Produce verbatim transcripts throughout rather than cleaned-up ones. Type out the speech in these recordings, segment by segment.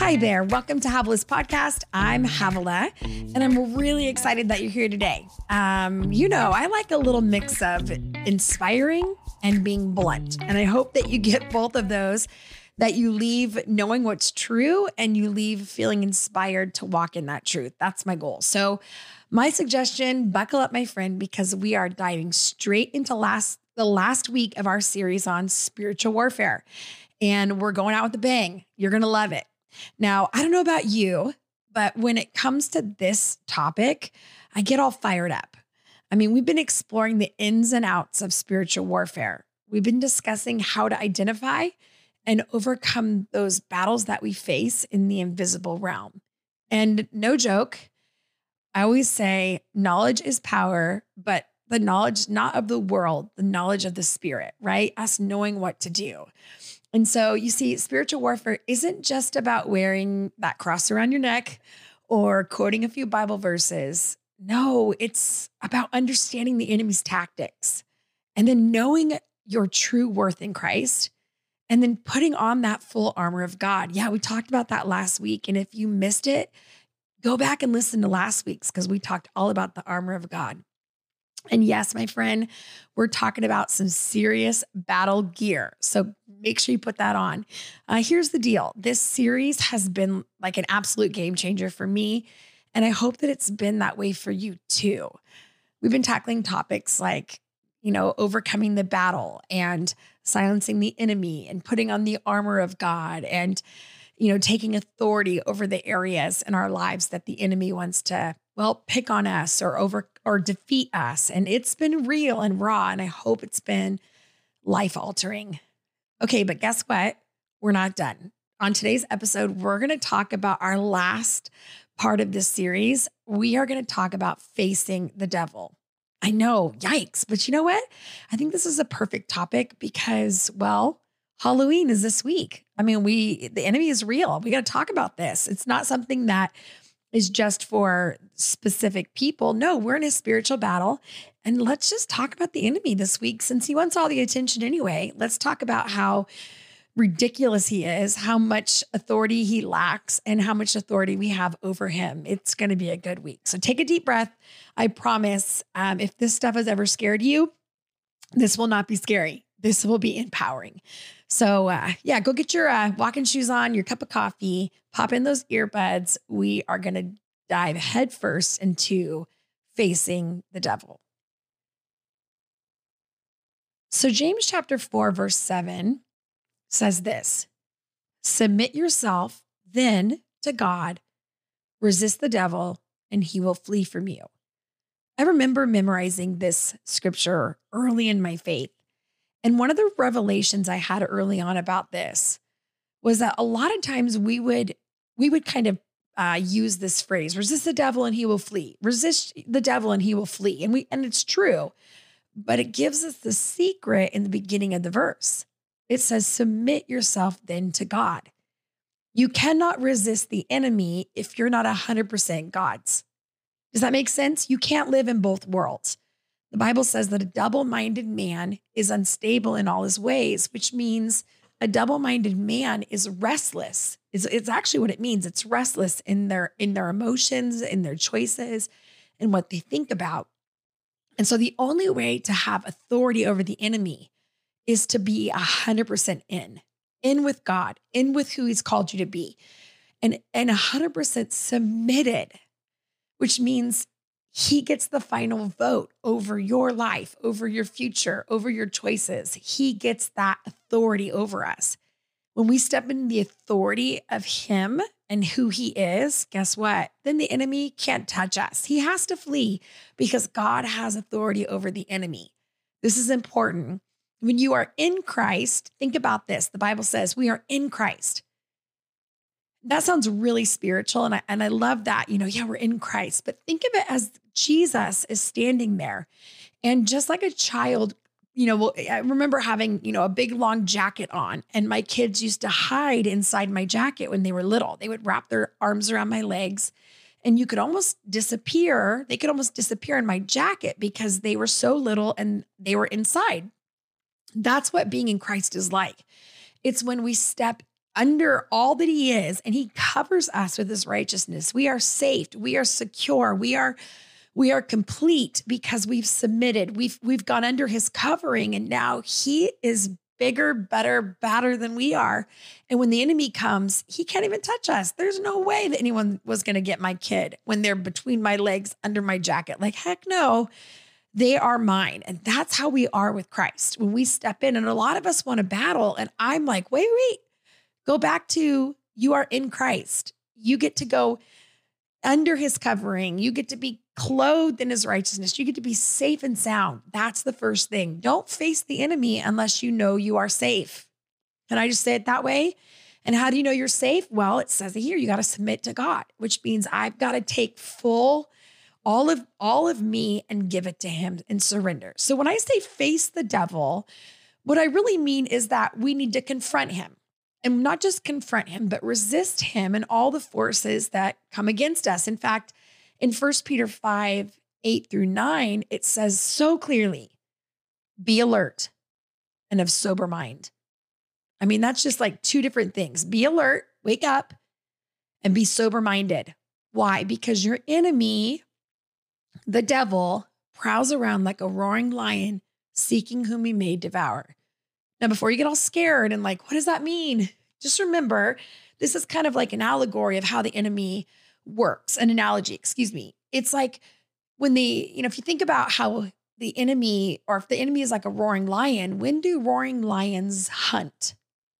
Hi there. Welcome to Havela's podcast. I'm Havela, and I'm really excited that you're here today. Um, you know, I like a little mix of inspiring and being blunt, and I hope that you get both of those, that you leave knowing what's true and you leave feeling inspired to walk in that truth. That's my goal. So my suggestion, buckle up, my friend, because we are diving straight into last the last week of our series on spiritual warfare, and we're going out with a bang. You're going to love it. Now, I don't know about you, but when it comes to this topic, I get all fired up. I mean, we've been exploring the ins and outs of spiritual warfare. We've been discussing how to identify and overcome those battles that we face in the invisible realm. And no joke, I always say knowledge is power, but the knowledge not of the world, the knowledge of the spirit, right? Us knowing what to do. And so you see, spiritual warfare isn't just about wearing that cross around your neck or quoting a few Bible verses. No, it's about understanding the enemy's tactics and then knowing your true worth in Christ and then putting on that full armor of God. Yeah, we talked about that last week. And if you missed it, go back and listen to last week's because we talked all about the armor of God. And yes, my friend, we're talking about some serious battle gear. So make sure you put that on. Uh, here's the deal. This series has been like an absolute game changer for me. And I hope that it's been that way for you too. We've been tackling topics like, you know, overcoming the battle and silencing the enemy and putting on the armor of God and, you know, taking authority over the areas in our lives that the enemy wants to, well, pick on us or over or defeat us. And it's been real and raw. And I hope it's been life altering. Okay, but guess what? We're not done. On today's episode, we're going to talk about our last part of this series. We are going to talk about facing the devil. I know, yikes. But you know what? I think this is a perfect topic because, well, Halloween is this week. I mean, we, the enemy is real. We got to talk about this. It's not something that is just for specific people. No, we're in a spiritual battle. And let's just talk about the enemy this week. Since he wants all the attention anyway, let's talk about how ridiculous he is, how much authority he lacks, and how much authority we have over him. It's going to be a good week. So take a deep breath. I promise, um, if this stuff has ever scared you, this will not be scary. This will be empowering. So uh, yeah, go get your uh, walking shoes on, your cup of coffee, pop in those earbuds. We are going to dive headfirst into facing the devil. So James chapter four, verse seven says this: submit yourself then to God, resist the devil, and he will flee from you. I remember memorizing this scripture early in my faith. And one of the revelations I had early on about this was that a lot of times we would, we would kind of uh, use this phrase, resist the devil and he will flee, resist the devil and he will flee. And we, and it's true, but it gives us the secret in the beginning of the verse. It says, submit yourself then to God. You cannot resist the enemy if you're not a hundred percent God's. Does that make sense? You can't live in both worlds. The Bible says that a double-minded man is unstable in all his ways, which means a double-minded man is restless. It's, it's actually what it means. It's restless in their, in their emotions, in their choices, and what they think about. And so the only way to have authority over the enemy is to be one hundred percent in, in with God, in with who he's called you to be, and, and one hundred percent submitted, which means he gets the final vote over your life, over your future, over your choices. He gets that authority over us. When we step into the authority of him and who he is, guess what? Then the enemy can't touch us. He has to flee because God has authority over the enemy. This is important. When you are in Christ, think about this. The Bible says we are in Christ. That sounds really spiritual. And I, and I love that, you know, yeah, we're in Christ, but think of it as Jesus is standing there. And just like a child, you know, well, I remember having, you know, a big long jacket on, and my kids used to hide inside my jacket when they were little. They would wrap their arms around my legs and you could almost disappear. They could almost disappear in my jacket because they were so little and they were inside. That's what being in Christ is like. It's when we step under all that he is, and he covers us with his righteousness. We are saved. We are secure. We are we are complete because we've submitted. We've we've gone under his covering, and now he is bigger, better, badder than we are. And when the enemy comes, he can't even touch us. There's no way that anyone was going to get my kid when they're between my legs under my jacket. Like, heck no, they are mine. And that's how we are with Christ. When we step in, and a lot of us want to battle, and I'm like, wait, wait, go back to you are in Christ. You get to go under his covering. You get to be clothed in his righteousness. You get to be safe and sound. That's the first thing. Don't face the enemy unless you know you are safe. Can I just say it that way? And how do you know you're safe? Well, it says it here, you got to submit to God, which means I've got to take full, all of, all of me and give it to him and surrender. So when I say face the devil, what I really mean is that we need to confront him. And not just confront him, but resist him and all the forces that come against us. In fact, in First Peter five, eight through nine, it says so clearly, be alert and of sober mind. I mean, that's just like two different things. Be alert, wake up, and be sober-minded. Why? Because your enemy, the devil, prowls around like a roaring lion, seeking whom he may devour. Now, before you get all scared and like, what does that mean? Just remember, this is kind of like an allegory of how the enemy works, an analogy, excuse me. It's like when the, you know, if you think about how the enemy, or if the enemy is like a roaring lion, when do roaring lions hunt?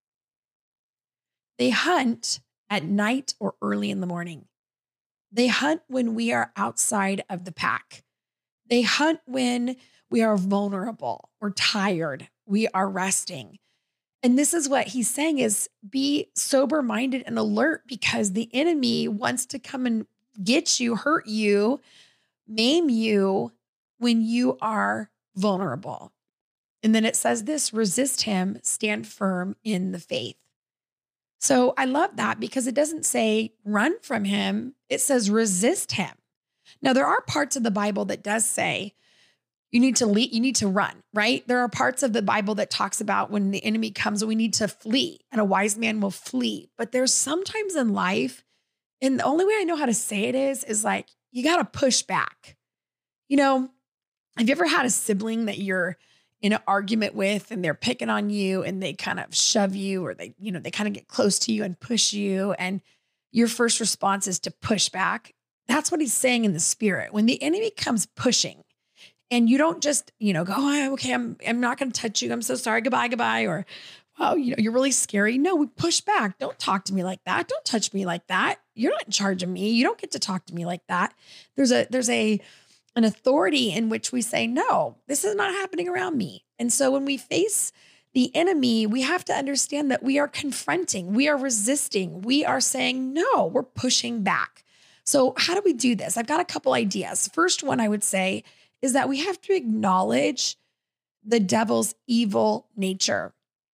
They hunt at night or early in the morning. They hunt when we are outside of the pack. They hunt when we are vulnerable, we're tired, we are resting. And this is what he's saying is be sober-minded and alert, because the enemy wants to come and get you, hurt you, maim you when you are vulnerable. And then it says this, resist him, stand firm in the faith. So I love that because it doesn't say run from him. It says resist him. Now there are parts of the Bible that does say you need to lead, you need to run, right? There are parts of the Bible that talks about when the enemy comes, we need to flee, and a wise man will flee. But there's sometimes in life, and the only way I know how to say it is, is like, you got to push back. You know, have you ever had a sibling that you're in an argument with and they're picking on you and they kind of shove you, or they, you know, they kind of get close to you and push you, and your first response is to push back? That's what he's saying in the spirit. When the enemy comes pushing, and you don't just, you know, go, oh, okay, I'm, I'm not going to touch you. I'm so sorry. Goodbye, goodbye. Or, wow, you know, you're really scary. No, we push back. Don't talk to me like that. Don't touch me like that. You're not in charge of me. You don't get to talk to me like that. There's a, there's a, an authority in which we say, no, this is not happening around me. And so when we face the enemy, we have to understand that we are confronting, we are resisting, we are saying, no, we're pushing back. So how do we do this? I've got a couple ideas. First one I would say is that we have to acknowledge the devil's evil nature.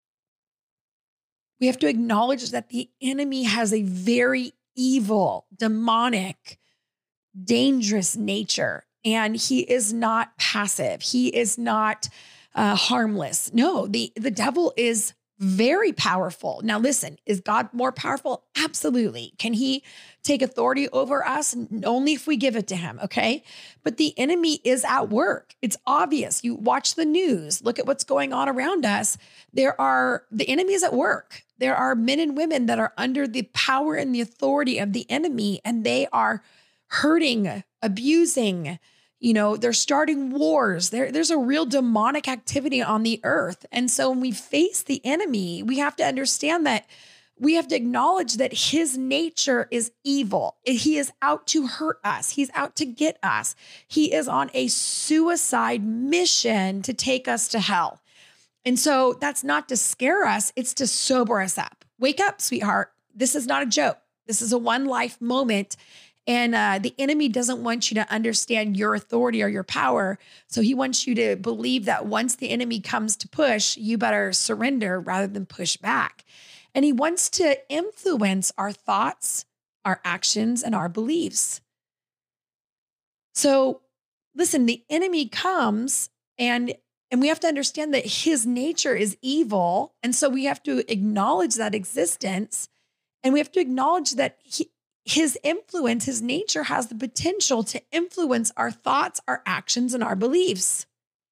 We have to acknowledge that the enemy has a very evil, demonic, dangerous nature, and he is not passive. He is not uh, harmless. No, the, the devil is very powerful. Now, listen, is God more powerful? Absolutely. Can he take authority over us? Only if we give it to him. Okay. But the enemy is at work. It's obvious. You watch the news, look at what's going on around us. There are, the enemy is at work. There are men and women that are under the power and the authority of the enemy, and they are hurting, abusing, you know, they're starting wars. There, there's a real demonic activity on the earth. And so when we face the enemy, we have to understand that we have to acknowledge that his nature is evil. He is out to hurt us. He's out to get us. He is on a suicide mission to take us to hell. And so that's not to scare us. It's to sober us up. Wake up, sweetheart. This is not a joke. This is a one life moment. And uh, the enemy doesn't want you to understand your authority or your power. So he wants you to believe that once the enemy comes to push, you better surrender rather than push back. And he wants to influence our thoughts, our actions, and our beliefs. So listen, the enemy comes and And we have to understand that his nature is evil. And so we have to acknowledge that existence. And we have to acknowledge that he, his influence, his nature has the potential to influence our thoughts, our actions, and our beliefs.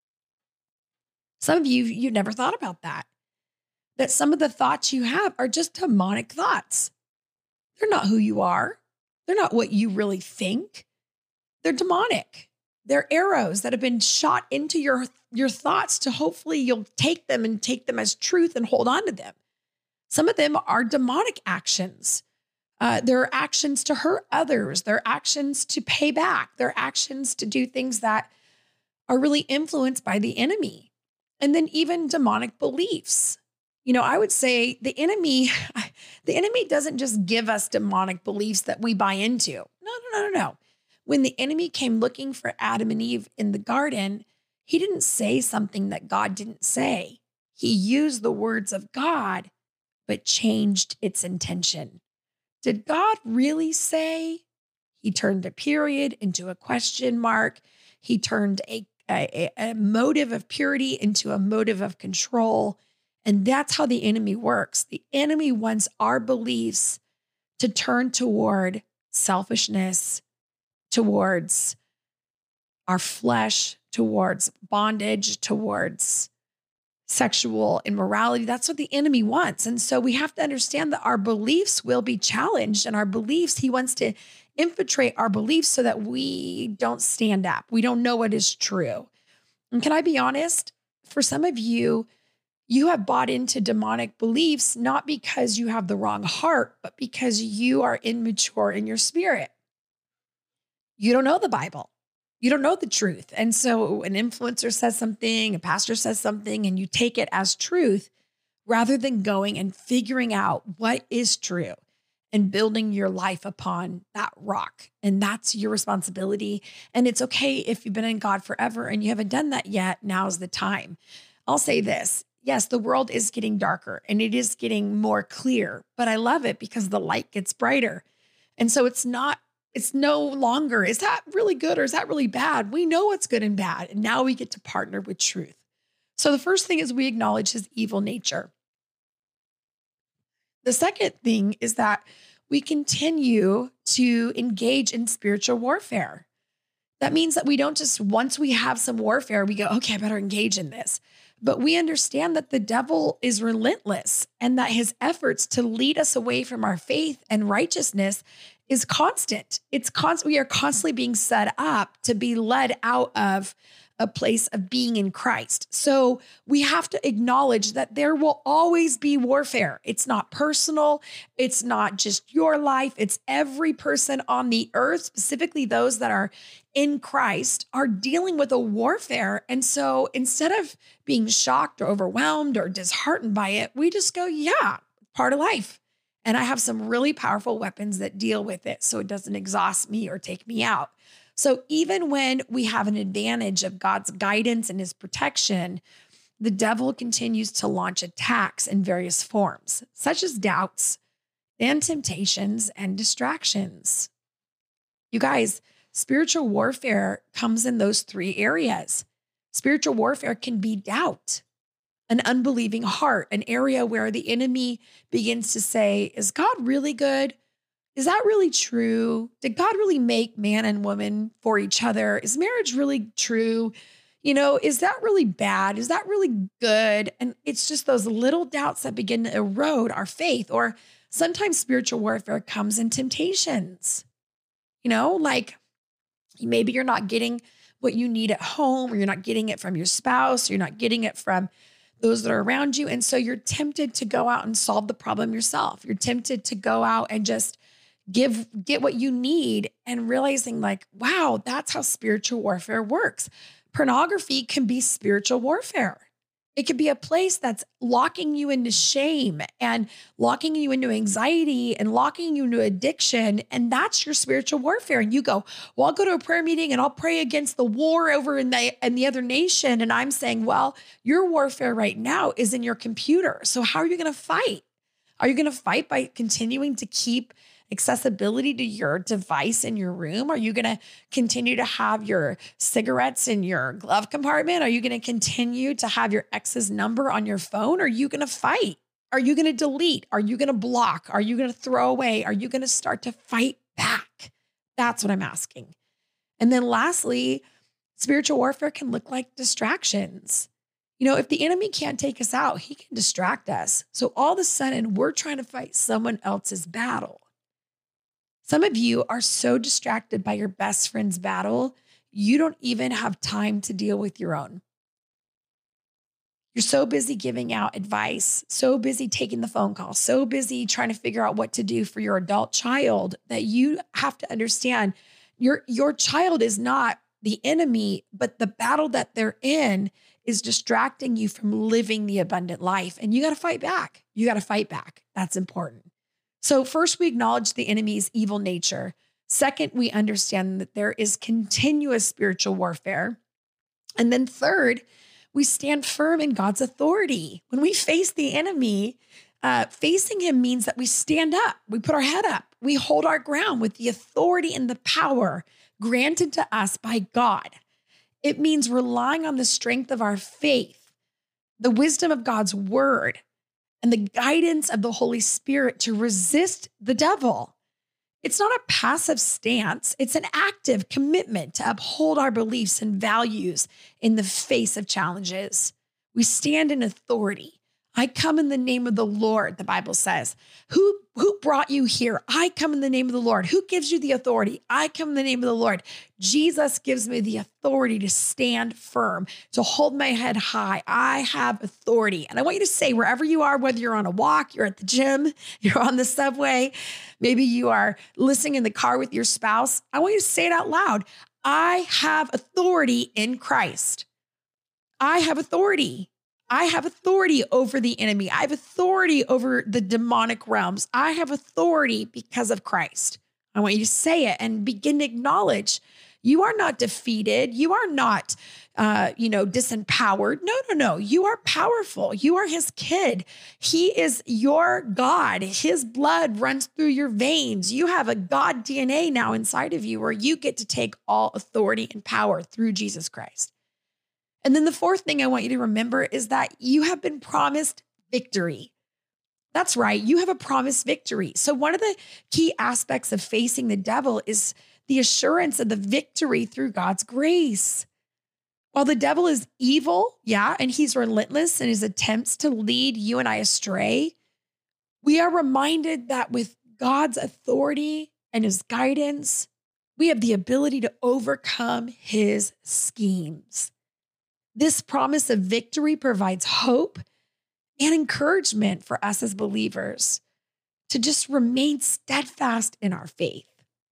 Some of you, you've never thought about that. That some of the thoughts you have are just demonic thoughts. They're not who you are. They're not what you really think. They're demonic. They're arrows that have been shot into your, your thoughts to hopefully you'll take them and take them as truth and hold on to them. Some of them are demonic actions. Uh, they're actions to hurt others. They're actions to pay back. They're actions to do things that are really influenced by the enemy. And then even demonic beliefs. You know, I would say the enemy, the enemy doesn't just give us demonic beliefs that we buy into. No, no, no, no, no. When the enemy came looking for Adam and Eve in the garden, he didn't say something that God didn't say. He used the words of God, but changed its intention. Did God really say? He turned a period into a question mark. He turned a, a, a motive of purity into a motive of control. And that's how the enemy works. The enemy wants our beliefs to turn toward selfishness, towards our flesh, towards bondage, towards sexual immorality. That's what the enemy wants. And so we have to understand that our beliefs will be challenged, and our beliefs, he wants to infiltrate our beliefs so that we don't stand up. We don't know what is true. And can I be honest? For some of you, you have bought into demonic beliefs, not because you have the wrong heart, but because you are immature in your spirit. You don't know the Bible. You don't know the truth. And so an influencer says something, a pastor says something, and you take it as truth rather than going and figuring out what is true and building your life upon that rock. And that's your responsibility. And it's okay if you've been in God forever and you haven't done that yet. Now's the time. I'll say this. Yes, the world is getting darker and it is getting more clear, but I love it because the light gets brighter. And so it's not, it's no longer, is that really good or is that really bad? We know what's good and bad. And now we get to partner with truth. So the first thing is we acknowledge his evil nature. The second thing is that we continue to engage in spiritual warfare. That means that we don't just, once we have some warfare, we go, okay, I better engage in this. But we understand that the devil is relentless and that his efforts to lead us away from our faith and righteousness is constant. It's constant. We are constantly being set up to be led out of a place of being in Christ. So we have to acknowledge that there will always be warfare. It's not personal. It's not just your life. It's every person on the earth, specifically those that are in Christ, are dealing with a warfare. And so instead of being shocked or overwhelmed or disheartened by it, we just go, yeah, part of life. And I have some really powerful weapons that deal with it so it doesn't exhaust me or take me out. So even when we have an advantage of God's guidance and his protection, the devil continues to launch attacks in various forms, such as doubts and temptations and distractions. You guys, spiritual warfare comes in those three areas. Spiritual warfare can be doubt, an unbelieving heart, an area where the enemy begins to say, is God really good? Is that really true? Did God really make man and woman for each other? Is marriage really true? You know, is that really bad? Is that really good? And it's just those little doubts that begin to erode our faith. Or sometimes spiritual warfare comes in temptations. You know, like maybe you're not getting what you need at home, or you're not getting it from your spouse, or you're not getting it from those that are around you. And so you're tempted to go out and solve the problem yourself. You're tempted to go out and just give, get what you need, and realizing like, wow, that's how spiritual warfare works. Pornography can be spiritual warfare. It could be a place that's locking you into shame and locking you into anxiety and locking you into addiction. And that's your spiritual warfare. And you go, well, I'll go to a prayer meeting and I'll pray against the war over in the, in the other nation. And I'm saying, well, your warfare right now is in your computer. So how are you going to fight? Are you going to fight by continuing to keep accessibility to your device in your room? Are you going to continue to have your cigarettes in your glove compartment? Are you going to continue to have your ex's number on your phone? Are you going to fight? Are you going to delete? Are you going to block? Are you going to throw away? Are you going to start to fight back? That's what I'm asking. And then lastly, spiritual warfare can look like distractions. You know, if the enemy can't take us out, he can distract us. So all of a sudden, we're trying to fight someone else's battle. Some of you are so distracted by your best friend's battle, you don't even have time to deal with your own. You're so busy giving out advice, so busy taking the phone call, so busy trying to figure out what to do for your adult child that you have to understand your, your child is not the enemy, but the battle that they're in is distracting you from living the abundant life. And you got to fight back. You got to fight back. That's important. So first, we acknowledge the enemy's evil nature. Second, we understand that there is continuous spiritual warfare. And then third, we stand firm in God's authority. When we face the enemy, uh, facing him means that we stand up, we put our head up, we hold our ground with the authority and the power granted to us by God. It means relying on the strength of our faith, the wisdom of God's word, and the guidance of the Holy Spirit to resist the devil. It's not a passive stance. It's an active commitment to uphold our beliefs and values in the face of challenges. We stand in authority. I come in the name of the Lord, the Bible says. Who, who brought you here? I come in the name of the Lord. Who gives you the authority? I come in the name of the Lord. Jesus gives me the authority to stand firm, to hold my head high. I have authority. And I want you to say, wherever you are, whether you're on a walk, you're at the gym, you're on the subway, maybe you are listening in the car with your spouse, I want you to say it out loud. I have authority in Christ. I have authority. I have authority over the enemy. I have authority over the demonic realms. I have authority because of Christ. I want you to say it and begin to acknowledge you are not defeated. You are not, uh, you know, disempowered. No, no, no. You are powerful. You are his kid. He is your God. His blood runs through your veins. You have a God D N A now inside of you where you get to take all authority and power through Jesus Christ. And then the fourth thing I want you to remember is that you have been promised victory. That's right. You have a promised victory. So one of the key aspects of facing the devil is the assurance of the victory through God's grace. While the devil is evil, yeah, and he's relentless in his attempts to lead you and I astray, we are reminded that with God's authority and his guidance, we have the ability to overcome his schemes. This promise of victory provides hope and encouragement for us as believers to just remain steadfast in our faith.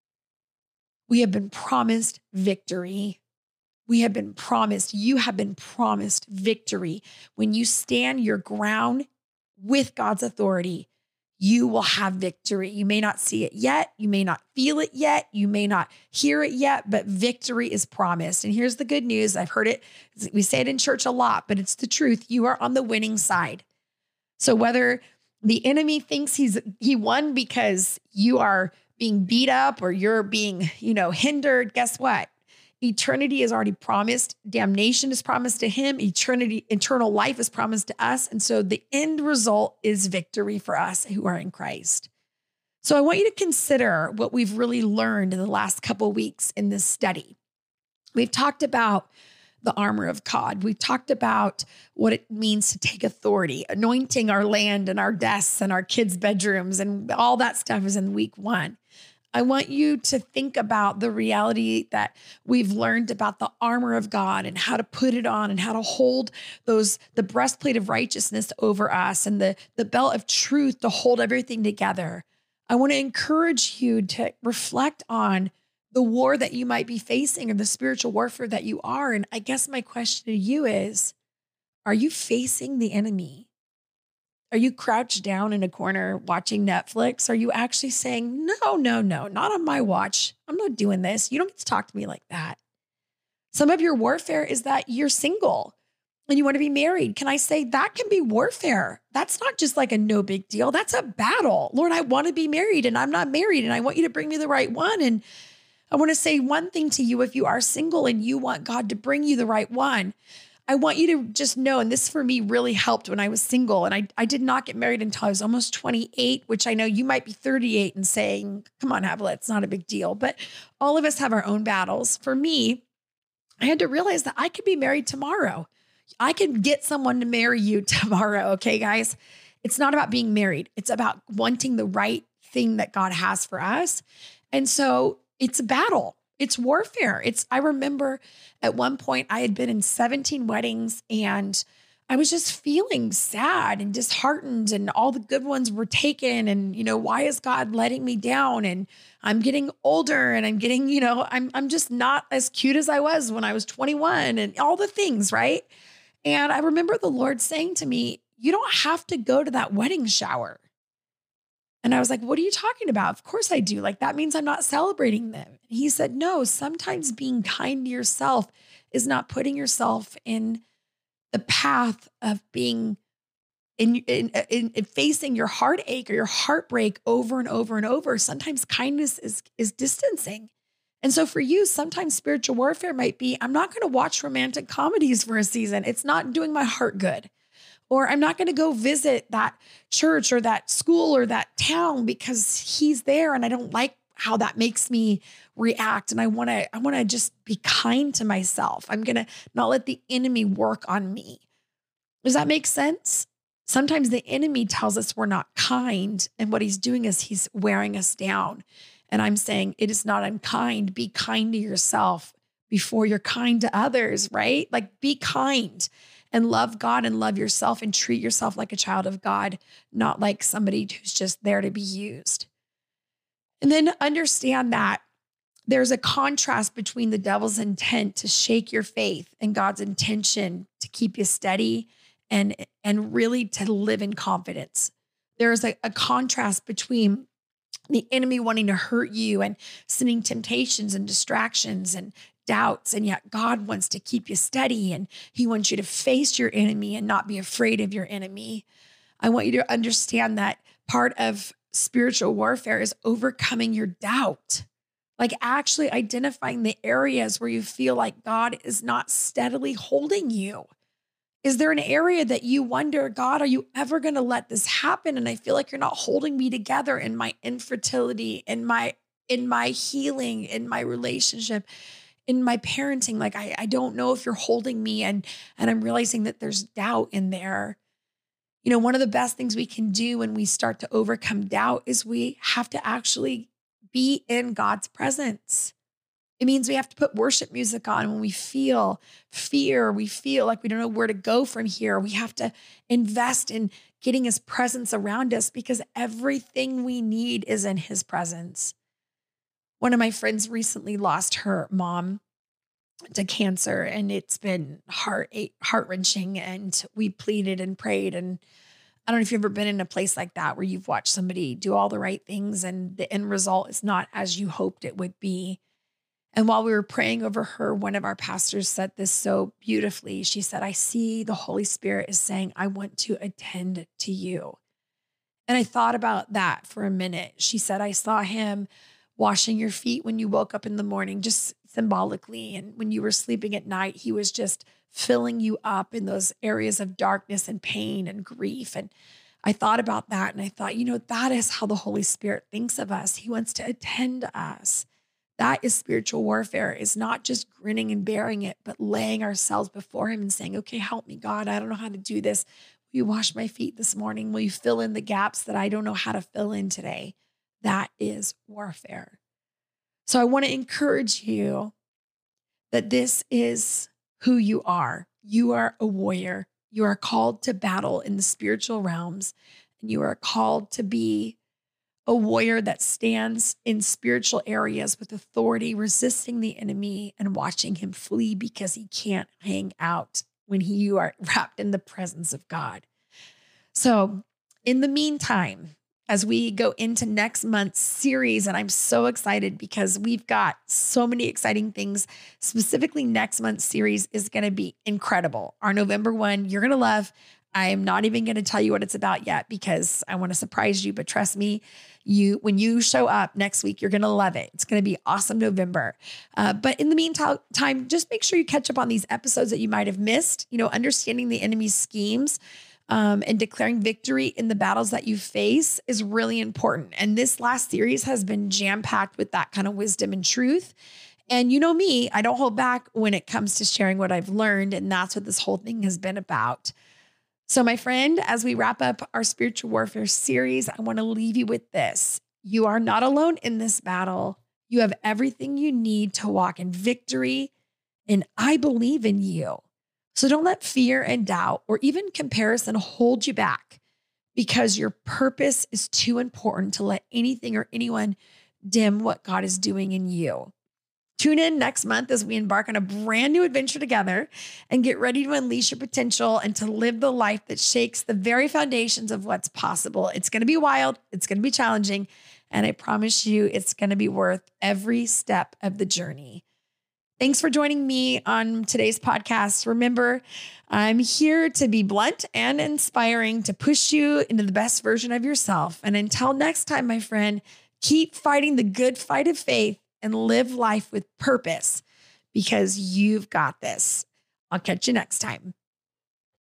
We have been promised victory. We have been promised, you have been promised victory. When you stand your ground with God's authority, you will have victory. You may not see it yet. You may not feel it yet. You may not hear it yet, but victory is promised. And here's the good news. I've heard it. We say it in church a lot, but it's the truth. You are on the winning side. So whether the enemy thinks he's he won because you are being beat up or you're being, you know, hindered, guess what? Eternity is already promised. Damnation is promised to him. Eternity, eternal life is promised to us. And so the end result is victory for us who are in Christ. So I want you to consider what we've really learned in the last couple of weeks in this study. We've talked about the armor of God. We've talked about what it means to take authority, anointing our land and our desks and our kids' bedrooms, and all that stuff is in week one. I want you to think about the reality that we've learned about the armor of God and how to put it on and how to hold those, the breastplate of righteousness over us and the, the belt of truth to hold everything together. I want to encourage you to reflect on the war that you might be facing or the spiritual warfare that you are. And I guess my question to you is, are you facing the enemy? Are you crouched down in a corner watching Netflix? Are you actually saying, no, no, no, not on my watch. I'm not doing this. You don't get to talk to me like that. Some of your warfare is that you're single. and you want to be married, can I say that can be warfare? That's not just like a no big deal. That's a battle. Lord, I want to be married and I'm not married and I want you to bring me the right one. And I want to say one thing to you. If you are single and you want God to bring you the right one, I want you to just know, and this for me really helped when I was single, and I, I did not get married until I was almost twenty-eight, which I know you might be thirty-eight and saying, come on, Havilah, it's not a big deal. But all of us have our own battles. For me, I had to realize that I could be married tomorrow. I could get someone to marry you tomorrow. Okay, guys, it's not about being married. It's about wanting the right thing that God has for us. And so it's a battle. It's warfare. It's, I remember at one point I had been in seventeen weddings and I was just feeling sad and disheartened and all the good ones were taken. And, you know, why is God letting me down? And I'm getting older and I'm getting, you know, I'm, I'm just not as cute as I was when I was twenty-one and all the things, right? And I remember the Lord saying to me, you don't have to go to that wedding shower. And I was like, what are you talking about? Of course I do. Like, that means I'm not celebrating them. And he said, no, sometimes being kind to yourself is not putting yourself in the path of being in, in, in, in facing your heartache or your heartbreak over and over and over. Sometimes kindness is, is distancing. And so for you, sometimes spiritual warfare might be, I'm not going to watch romantic comedies for a season. It's not doing my heart good. Or I'm not going to go visit that church or that school or that town because he's there and I don't like how that makes me react. And I want to, I want to just be kind to myself. I'm going to not let the enemy work on me. Does that make sense? Sometimes the enemy tells us we're not kind. And what he's doing is he's wearing us down. And I'm saying it is not unkind. Be kind to yourself before you're kind to others, right? Like, be kind. And love God and love yourself and treat yourself like a child of God, not like somebody who's just there to be used. And then understand that there's a contrast between the devil's intent to shake your faith and God's intention to keep you steady and, and really to live in confidence. There's a, a contrast between the enemy wanting to hurt you and sending temptations and distractions and doubts. And yet God wants to keep you steady and he wants you to face your enemy and not be afraid of your enemy. I want you to understand that part of spiritual warfare is overcoming your doubt, like actually identifying the areas where you feel like God is not steadily holding you. Is there an area that you wonder, God, are you ever going to let this happen? And I feel like you're not holding me together in my infertility, in my, in my healing, in my relationship, in my parenting. Like, I, I don't know if you're holding me, and, and I'm realizing that there's doubt in there. You know, one of the best things we can do when we start to overcome doubt is we have to actually be in God's presence. It means we have to put worship music on when we feel fear, we feel like we don't know where to go from here. We have to invest in getting his presence around us because everything we need is in his presence. One of my friends recently lost her mom to cancer, and it's been heart heart-wrenching, and we pleaded and prayed. And I don't know if you've ever been in a place like that where you've watched somebody do all the right things and the end result is not as you hoped it would be. And while we were praying over her, one of our pastors said this so beautifully. She said, I see the Holy Spirit is saying, I want to attend to you. And I thought about that for a minute. She said, I saw him washing your feet when you woke up in the morning, just symbolically. And when you were sleeping at night, he was just filling you up in those areas of darkness and pain and grief. And I thought about that. And I thought, you know, that is how the Holy Spirit thinks of us. He wants to attend to us. That is spiritual warfare, is not just grinning and bearing it, but laying ourselves before him and saying, okay, help me, God. I don't know how to do this. Will you wash my feet this morning? Will you fill in the gaps that I don't know how to fill in today? That is warfare. So I want to encourage you that this is who you are. You are a warrior. You are called to battle in the spiritual realms, and you are called to be a warrior that stands in spiritual areas with authority, resisting the enemy and watching him flee because he can't hang out when he, you are wrapped in the presence of God. So in the meantime, as we go into next month's series. And I'm so excited because we've got so many exciting things. Specifically, next month's series is going to be incredible. Our November one, you're going to love. I am not even going to tell you what it's about yet because I want to surprise you, but trust me, you, when you show up next week, you're going to love it. It's going to be awesome November. Uh, but in the meantime, time, just make sure you catch up on these episodes that you might have missed, you know, understanding the enemy's schemes, um, and declaring victory in the battles that you face is really important. And this last series has been jam-packed with that kind of wisdom and truth. And you know me, I don't hold back when it comes to sharing what I've learned. And that's what this whole thing has been about. So my friend, as we wrap up our spiritual warfare series, I want to leave you with this. You are not alone in this battle. You have everything you need to walk in victory, and I believe in you. So don't let fear and doubt or even comparison hold you back, because your purpose is too important to let anything or anyone dim what God is doing in you. Tune in next month as we embark on a brand new adventure together and get ready to unleash your potential and to live the life that shakes the very foundations of what's possible. It's going to be wild. It's going to be challenging. And I promise you, it's going to be worth every step of the journey. Thanks for joining me on today's podcast. Remember, I'm here to be blunt and inspiring, to push you into the best version of yourself. And until next time, my friend, keep fighting the good fight of faith and live life with purpose, because you've got this. I'll catch you next time.